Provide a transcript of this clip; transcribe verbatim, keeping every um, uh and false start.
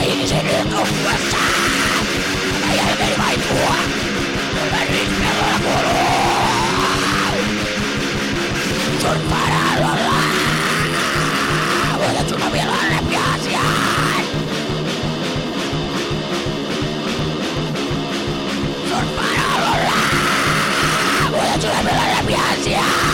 ihmisen ykköskuessaan. Mä jälkeen vain tuo. Kylmän riispelloilla kuuluu. Surffaan aallolla. Voitat sun vielä läpi asiaan. Surffaan aallolla. Voitat sun vielä läpi asiaan.